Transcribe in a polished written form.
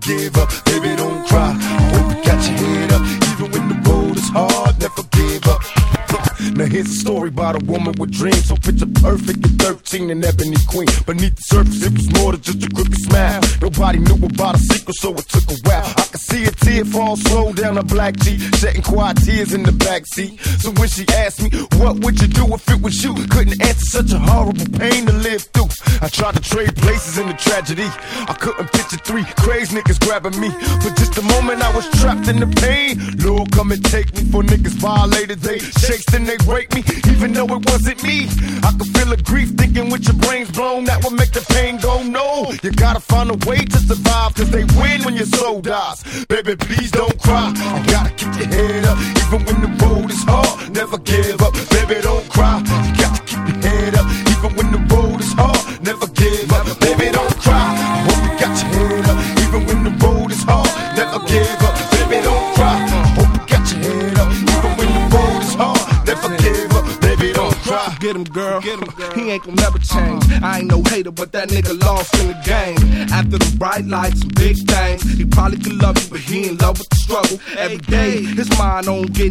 give up, baby, don't cry. Hope you got your head up, even when the road is hard, never give up. Now here's a story about a woman with dreams, so picture perfect at 13, an ebony queen. Beneath the surface, it was more than just a crooked smile. Nobody knew about her secret, so it took a while. I could see a tear fall slow down her black cheek, shedding quiet tears in the backseat. So when she asked me, what would you do if it was you? Couldn't answer, such a horrible pain to live through. I tried to trade places in the tragedy. I couldn't picture three crazy niggas grabbing me. For just a moment I was trapped in the pain. Lord, come and take me, for niggas violated. They chased and they raped me, even though it wasn't me. I could feel the grief thinking with your brains blown, that would make the pain go no. You gotta find a way to survive, cause they win when your soul dies. Baby, please don't cry, you gotta keep your head up, even when the road is hard, never give up. Baby, don't cry, you got to keep your head up, even when the road is hard, never give up. Baby, don't cry, I hope you got your head up, even when the road is hard, never give up. Baby, don't cry, I hope you got your head up, even when the road is hard, never give up. Baby, don't cry. Get him, girl. He ain't gon' never change. I ain't no hater, but that nigga lost in the game. After the bright lights and big things, he probably could love you, but he in love with the struggle. Every day, his mind on getting